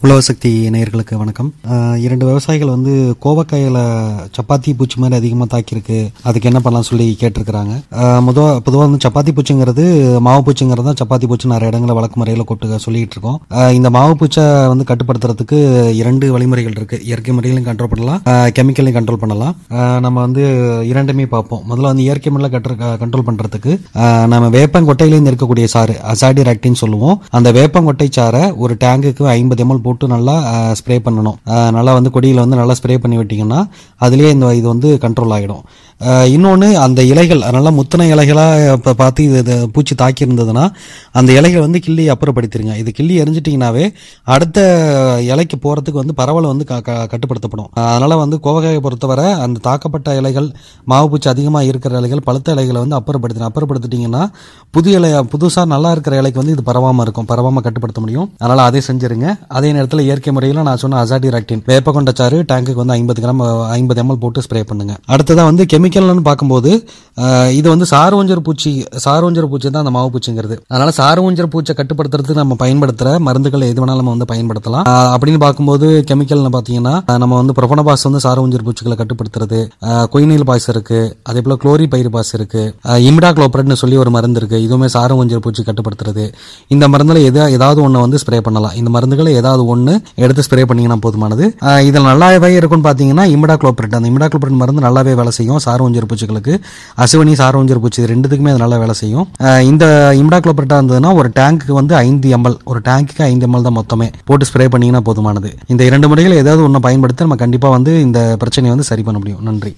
உழவசக்தி நேயர்களுக்கு வணக்கம். இரண்டு விவசாயிகள் கோவக்காயில சப்பாத்தி பூச்சி மாதிரி அதிகமாக தாக்கியிருக்கு, அதுக்கு என்ன பண்ணலாம் சொல்லி கேட்டிருக்கிறாங்க. பொதுவாக சப்பாத்தி பூச்சிங்கிறது மாவு பூச்சிங்கிறது தான் சப்பாத்தி பூச்சி நிறைய இடங்களில் வழக்கு முறையில் கொட்டு சொல்லிட்டு இருக்கோம். இந்த மாவு பூச்சை கட்டுப்படுத்துறதுக்கு இரண்டு வழிமுறைகள் இருக்கு. இயற்கை முறையிலும் கண்ட்ரோல் பண்ணலாம், கெமிக்கலையும் கண்ட்ரோல் பண்ணலாம். நம்ம இரண்டுமே பார்ப்போம். முதல்ல இயற்கை முறையில் கண்ட்ரோல் பண்றதுக்கு நம்ம வேப்பங்கொட்டையிலேருந்து இருக்கக்கூடிய சாறு அசாடிராக்டின்னு சொல்லுவோம். அந்த வேப்பங்கொட்டை சாரை ஒரு டேங்குக்கு 50 ml போட்டு நல்லா ஸ்ப்ரே பண்ணணும். நல்லா கொடியில் நல்லா ஸ்ப்ரே பண்ணி விட்டீங்கன்னா அதுலேயே இது கண்ட்ரோல் ஆகிடும். இன்னொன்று, அந்த இலைகள் நல்லா முத்தின இலைகளாக பார்த்து இது பூச்சி தாக்கி இருந்ததுன்னா அந்த இலைகள் கிள்ளி அப்புறப்படுத்திடுங்க. இது கிள்ளி எரிஞ்சிட்டிங்கனாவே அடுத்த இலைக்கு போகிறதுக்கு பரவல் கட்டுப்படுத்தப்படும். அதனால் கோவக்காயை பொறுத்தவரை அந்த தாக்கப்பட்ட இலைகள், மாவு பூச்சி அதிகமாக இருக்கிற இலைகள், பழுத்த இலைகளை அப்புறப்படுத்திட்டிங்கன்னா புதுசாக நல்லா இருக்கிற இலைக்கு இது பரவாமல் இருக்கும், பரவாமல் கட்டுப்படுத்த முடியும். அதனால் அதை செஞ்சிருங்க. அதே நேரத்தில் இயற்கை முறையில் நான் சொன்ன அசாடிராக்டின் வேப்ப சாறு டேங்குக்கு 50 கிராம் 50 ml போட்டு ஸ்ப்ரே பண்ணுங்க. அடுத்ததான் கெமிக்கல்னு பார்க்கும்போது இது சாறு ஊஞ்சல் பூச்சி தான் அந்த மாவு பூச்சிங்கிறது. அதனால சாறு ஊஞ்சல் பூச்சை கட்டுப்படுத்துறதுக்கு நம்ம பயன்படுத்துற மருந்துகள் எது வேணாலும் நம்ம பயன்படுத்தலாம். அப்படின்னு பார்க்கும்போது கெமிக்கல்னு பார்த்தீங்கன்னா நம்ம ப்ரொபனபாஸ் சாறு ஊஞ்சல் பூச்சிகளை கட்டுப்படுத்துறது, கொய்னில் பாய்ஸ் இருக்கு, அதே போல குளோரி பைரிபாஸ் இருக்கு, இமிடாக்ளோபிரட்னு சொல்லி ஒரு மருந்து இருக்கு, இதுவுமே சாறு ஊஞ்சல் பூச்சி கட்டுப்படுத்துறது. இந்த மருந்துல ஏதாவது ஒன்று ஸ்ப்ரே பண்ணலாம். இந்த மருந்துகளை ஏதாவது ஒன்று எடுத்து ஸ்ப்ரே பண்ணீங்கன்னா போதுமானது. இதில் நல்லாவே இருக்கும்னு பார்த்தீங்கன்னா இமிடாக்ளோபிரட். அந்த இமிடாக்ளோபிரட் மருந்து நல்லாவே வேலை செய்யும் சாறு ஊஞ்சல் பூச்சிகளுக்கு. அசுவனி, சாறு ஊஞ்சல் பூச்சி ரெண்டுத்துக்குமே அது நல்லா வேலை செய்யும். இந்த இமிடாக்ளோபிரட்டா இருந்ததுன்னா ஒரு டேங்க்கு 5 ml, ஒரு டேங்க்கு 5 ml தான் மொத்தமே போட்டு ஸ்ப்ரே பண்ணீங்கன்னா போதுமானது. இந்த இரண்டு முறைகள் ஏதாவது ஒன்று பயன்படுத்தி நம்ம கண்டிப்பாக இந்த பிரச்சனையை சரி பண்ண முடியும். நன்றி.